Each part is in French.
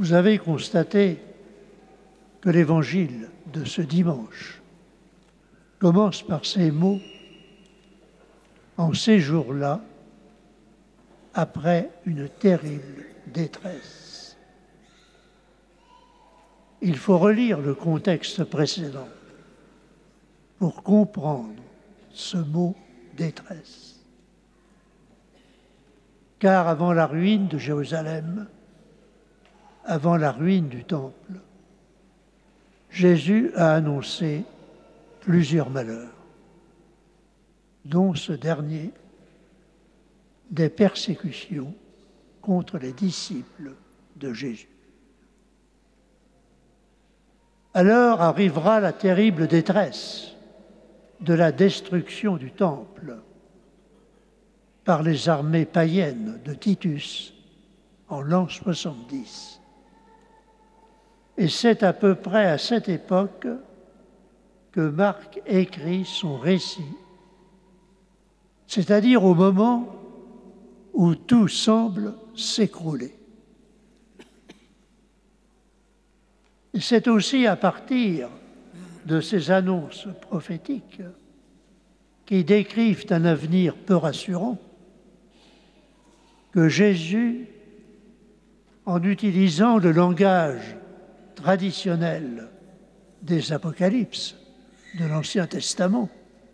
Vous avez constaté que l'évangile de ce dimanche commence par ces mots « En ces jours-là, après une terrible détresse ». Il faut relire le contexte précédent pour comprendre ce mot « détresse ». Car avant la ruine de Jérusalem, avant la ruine du Temple, Jésus a annoncé plusieurs malheurs, dont ce dernier, des persécutions contre les disciples de Jésus. Alors arrivera la terrible détresse de la destruction du Temple par les armées païennes de Titus en l'an 70. Et c'est à peu près à cette époque que Marc écrit son récit, c'est-à-dire au moment où tout semble s'écrouler. Et c'est aussi à partir de ces annonces prophétiques qui décrivent un avenir peu rassurant que Jésus, en utilisant le langage traditionnel des Apocalypses de l'Ancien Testament,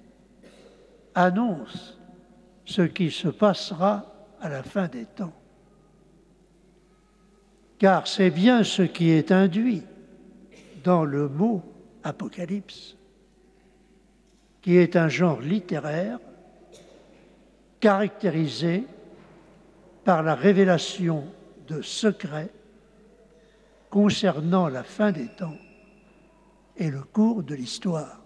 annonce ce qui se passera à la fin des temps. Car c'est bien ce qui est induit dans le mot « apocalypse », qui est un genre littéraire caractérisé par la révélation de secrets concernant la fin des temps et le cours de l'histoire.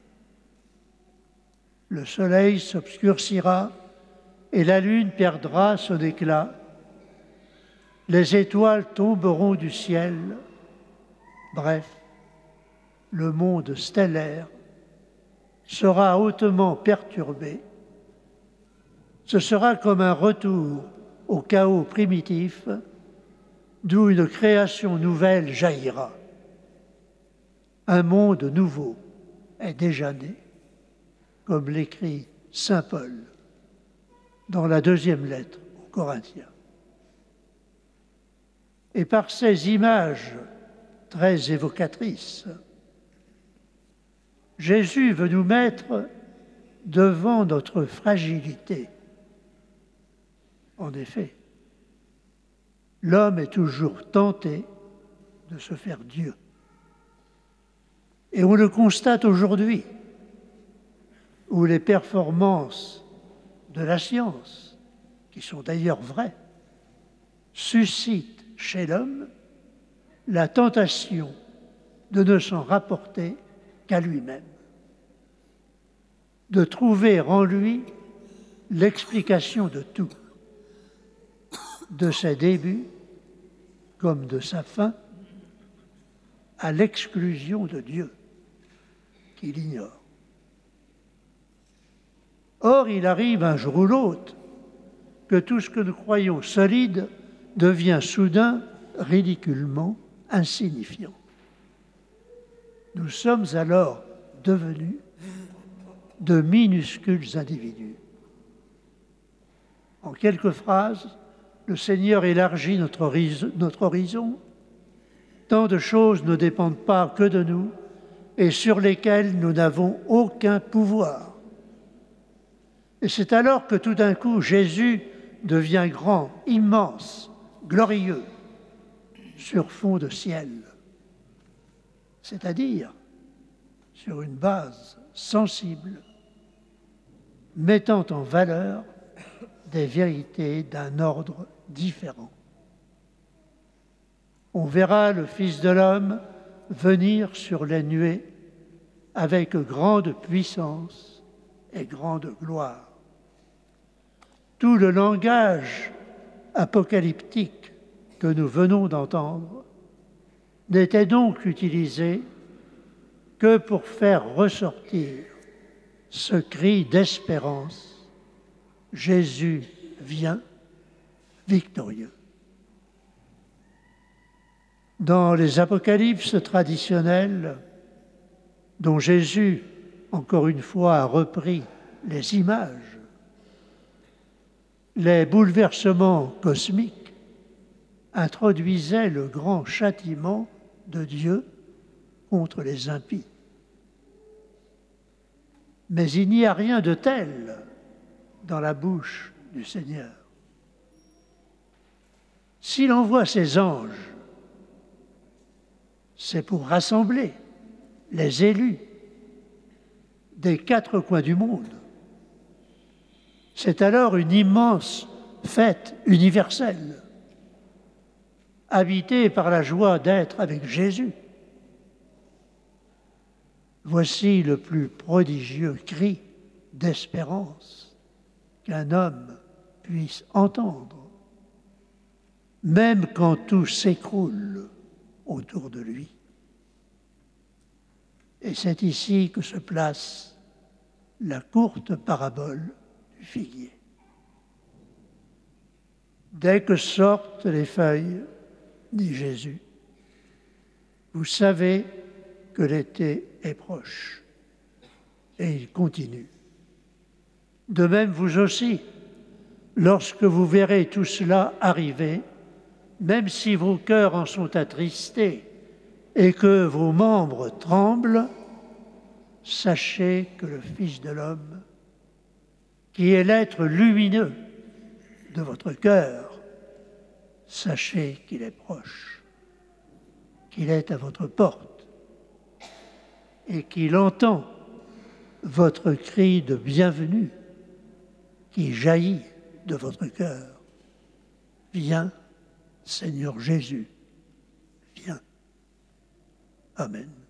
Le soleil s'obscurcira et la lune perdra son éclat. Les étoiles tomberont du ciel. Bref, le monde stellaire sera hautement perturbé. Ce sera comme un retour au chaos primitif, d'où une création nouvelle jaillira. Un monde nouveau est déjà né, comme l'écrit saint Paul dans la deuxième lettre aux Corinthiens. Et par ces images très évocatrices, Jésus veut nous mettre devant notre fragilité. En effet, l'homme est toujours tenté de se faire Dieu. Et on le constate aujourd'hui, où les performances de la science, qui sont d'ailleurs vraies, suscitent chez l'homme la tentation de ne s'en rapporter qu'à lui-même, de trouver en lui l'explication de tout, de ses débuts comme de sa fin, à l'exclusion de Dieu, qu'il ignore. Or, il arrive un jour ou l'autre que tout ce que nous croyons solide devient soudain ridiculement insignifiant. Nous sommes alors devenus de minuscules individus. En quelques phrases, le Seigneur élargit notre horizon. Tant de choses ne dépendent pas que de nous et sur lesquelles nous n'avons aucun pouvoir. Et c'est alors que tout d'un coup, Jésus devient grand, immense, glorieux, sur fond de ciel, c'est-à-dire sur une base sensible, mettant en valeur des vérités d'un ordre différent. On verra le Fils de l'homme venir sur les nuées avec grande puissance et grande gloire. Tout le langage apocalyptique que nous venons d'entendre n'était donc utilisé que pour faire ressortir ce cri d'espérance. Jésus vient victorieux. Dans les apocalypses traditionnels, dont Jésus, encore une fois, a repris les images, les bouleversements cosmiques introduisaient le grand châtiment de Dieu contre les impies. Mais il n'y a rien de tel dans la bouche du Seigneur. S'il envoie ses anges, c'est pour rassembler les élus des quatre coins du monde. C'est alors une immense fête universelle, habitée par la joie d'être avec Jésus. Voici le plus prodigieux cri d'espérance qu'un homme puisse entendre, même quand tout s'écroule autour de lui. Et c'est ici que se place la courte parabole du figuier. Dès que sortent les feuilles, dit Jésus, vous savez que l'été est proche. Et il continue. De même, vous aussi, lorsque vous verrez tout cela arriver, même si vos cœurs en sont attristés et que vos membres tremblent, sachez que le Fils de l'homme, qui est l'être lumineux de votre cœur, sachez qu'il est proche, qu'il est à votre porte et qu'il entend votre cri de bienvenue qui jaillit de votre cœur. Viens, Seigneur Jésus, viens. Amen.